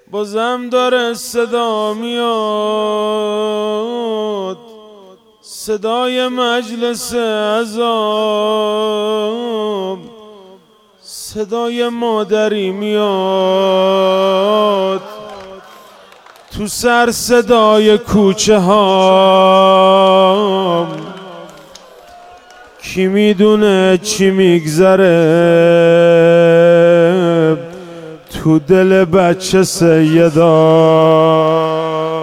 بازم داره صدا میاد، صدای مجلس عذاب، صدای مادری میاد تو سر صدای کوچه ها. کی میدونه چی میگذره تو دل بچه سیدا.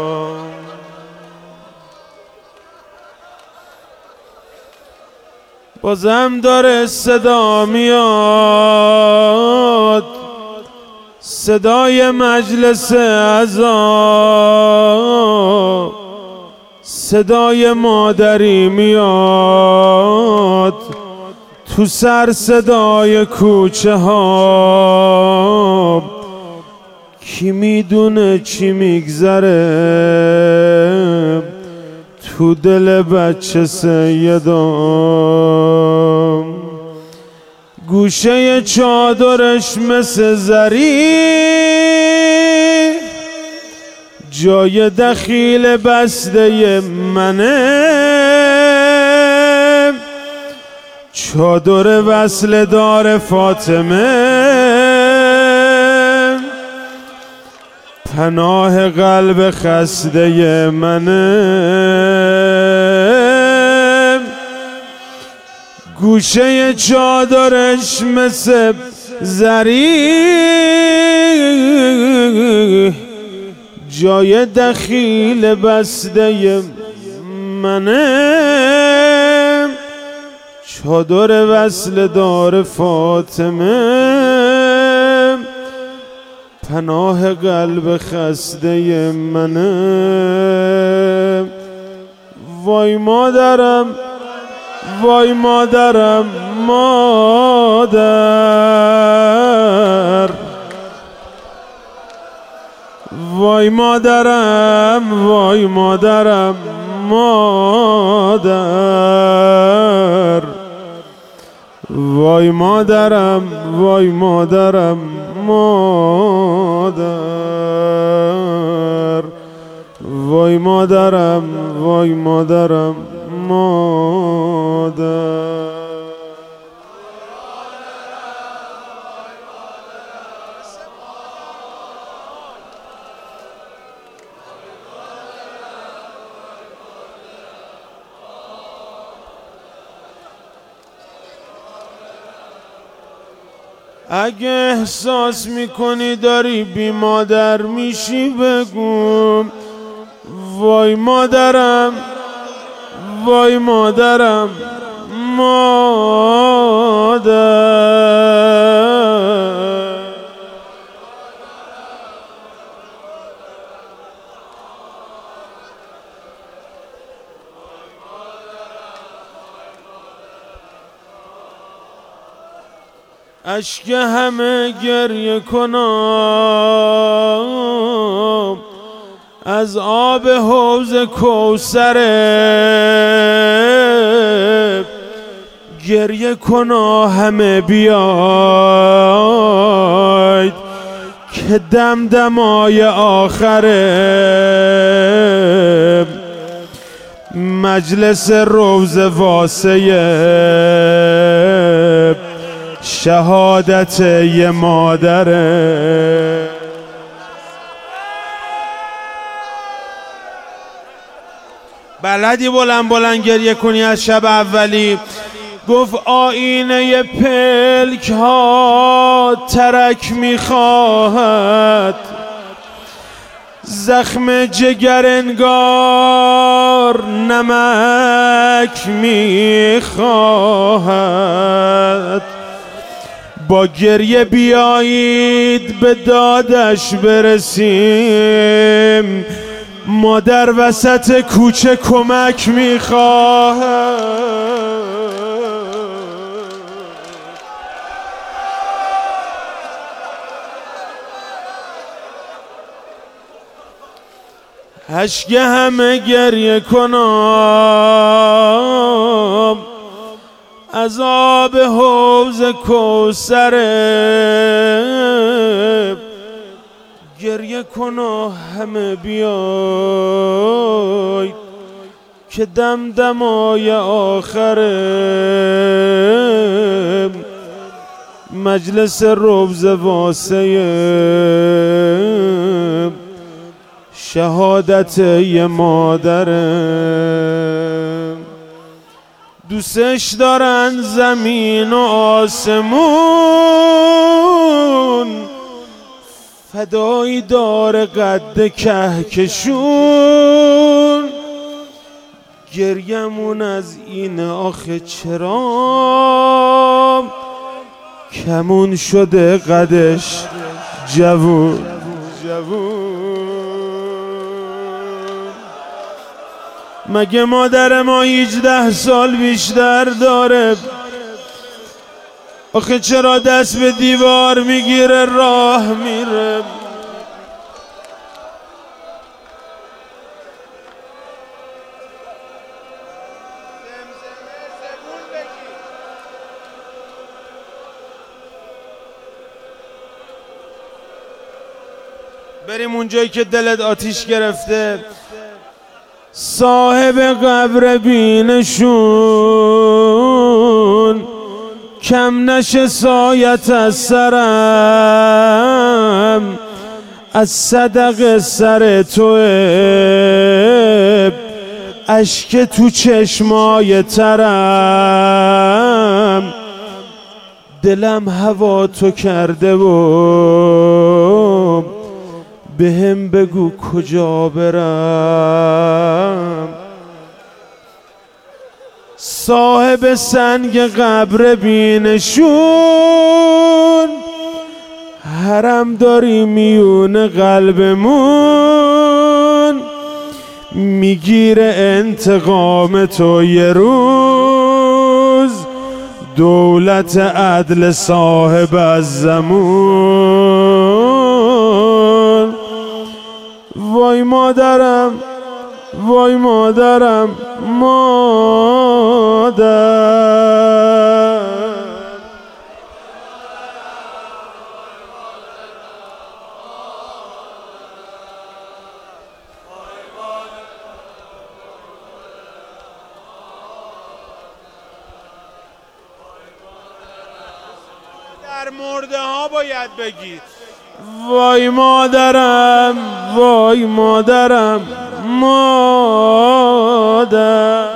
بازم داره صدا میاد، صدای مجلس عذاب، صدای مادری میاد تو سر صدای کوچه ها. کی میدونه چی میگذره تو دل بچه سیدا. گوشه چادرش مثل زری جای دخیل بسته منه. چادر وصل دار فاطمه پناه قلب خسته منه. گوشه چادرش مثل زری جای دخیل بسته منه. چادر وصل دار فاطمه پناه قلب خسته منه. وای مادرم، وای مادرم، مادر، وای مادرم، وای مادرم، مادر، وای مادرم، وای مادرم، مادر، وای مادرم، وای مادرم، مادر. اگه احساس میکنی داری بی مادر میشی بگو وای مادرم، وای مادرم، مادر. اشک همه گریه کنم از آب حوض کوثر. گریه کنا همه بیاید که دمدمای آخره. مجلس روض واسه شهادت یه مادره. بلدی بلند بلند گریه کنی از شب اولی؟ گفت آینه پلک ها ترک میخواهد، زخم جگر انگار نمک میخواهد. با گریه بیایید به دادش برسیم، مادر وسط کوچه کمک میخواهد. اشک همه گریه کنم از آب حوض کوثر. گریه کن و همه بیای که دمدمای آخره مجلس روز واسه شهادت یه مادره. دوستش دارن زمین و آسمون، فدایی داره قد کهکشون. گریمون از این آخه چرا کمون شده قدش جوون. مگه مادر ما 18 سال بیشتر داره؟ آخه چرا دست به دیوار میگیره راه میره؟ بریم اونجایی که دلت آتیش گرفته. صاحب قبر بینشون کم نشه سایت از سرم، از صدق سر توه اشک تو چشمای ترم. دلم هوا تو کرده و بهم بگو کجا برم. صاحب سنگ قبر بینشون حرم داری میون قلبمون، میگیره انتقام تو یه روز، دولت عدل صاحب از زمون. وای مادرم، وای مادرم، مادر. در مرده ها باید بگید وای مادرم، وای مادرم، مادر.